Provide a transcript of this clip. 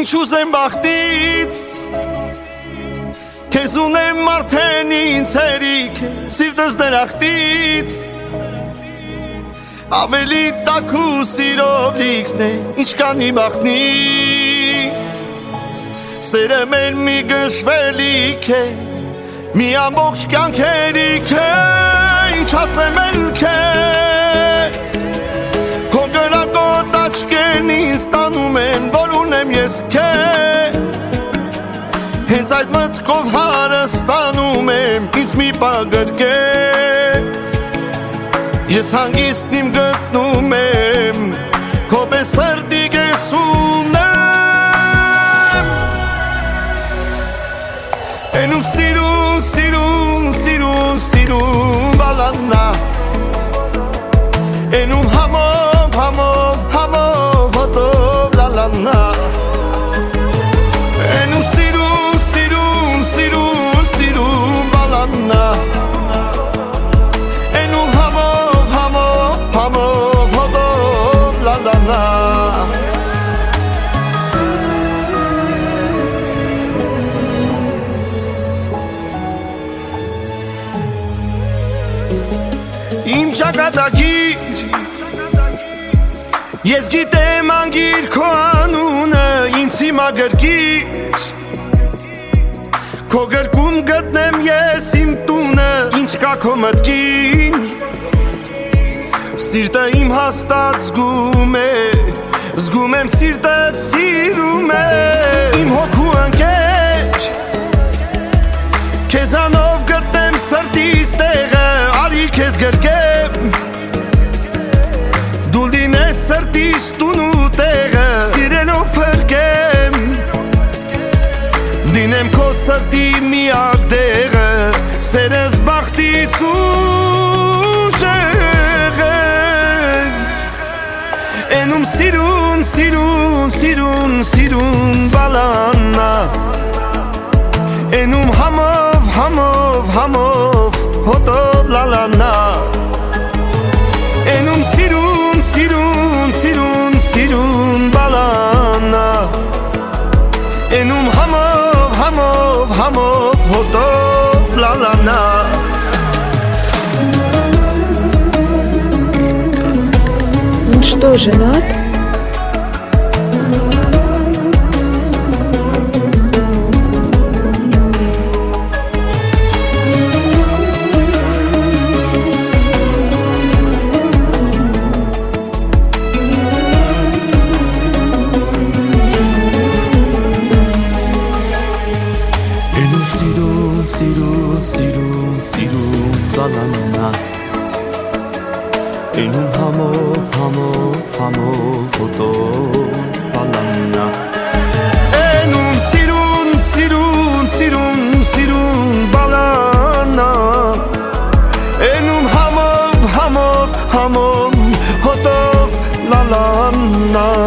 ինչ ուզեմ բախտից Քեզ ունեմ արդեն ինձ հերիք Սիրտս դրախտից Ավելի տաք ու սիրով լիքն է Ինչ կանի բախտնից Սերը մեր մի գշվելիք է Մի ամբողջ կյանք հերիք է Ինչ ասեմ էլ քեզ Քո գրակոտ աչքերն ինձ տանում են Որ ունեմ ես քեզ Հենց այդ մտքով հարստանում եմ Ինձ մի պագրկես Ես հանգիստն իմ գտնում եմ Քո պես սրտի կես ունեմ Էնում սիրուն, սիրուն, սիրուն, սիրուն բալանա Էնում համով, համով, համով հոտով լալանա Էնում սիրուն, սիրուն, սիրուն, սիրուն բալանա Էնում համով, համով, համով հոտով լալանա Իմ ճակատագիր Ես գիտեմ անգիր քո անունը Ինձ հիմա գրկիր Քո գրկում գտնեմ ես իմ տունը Ինչ կա քո մտքին Սիրտը իմ հաստատ զգում է Զգում եմ սիրտդ սիրում է Իմ հոգու ընկեր Քեզանով գտնեմ սրտիս տեղը Արի քեզ գրկեմ Դու լինես սրտիս տուն ու տեղը Սիրելով փրկեմ Դինեմ քո սրտի միակ դեղը Սերս բախտից ուժեղ Էնում սիրուն, սիրուն, սիրուն, սիրուն բալանա Էնում համով, համով, համով հոտով լալանա Էնում սիրուն, սիրուն, սիրուն, սիրուն բալանա Էնում համով, համով, համով հոտով լալանա Он что, женат? Սիրուն, սիրուն, սիրուն բալանա Էնում համով, համով, համով հոտով բալանա Էնում սիրուն, սիրուն, սիրուն, սիրուն բալանա Էնում համով, համով, համով հոտով լալանա